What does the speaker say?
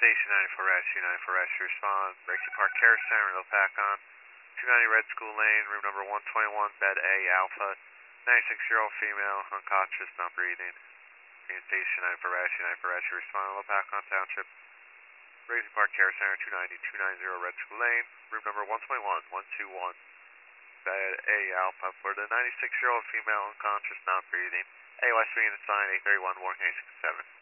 Station 94 Rescue, 94 Rescue respond. Gracie Park Care Center, they'll pack on. 290 Red School Lane, room number 121, bed A, Alpha. 96-year-old female, unconscious, not breathing. Union Station 94 Rescue, 94 Rescue respond, they'll pack on Township. Gracie Park Care Center, 290 Red School Lane, room number 121, 121. Bed A, Alpha, for the 96-year-old female, unconscious, not breathing. AY swinging the sign, 831 Warren Hastings 7.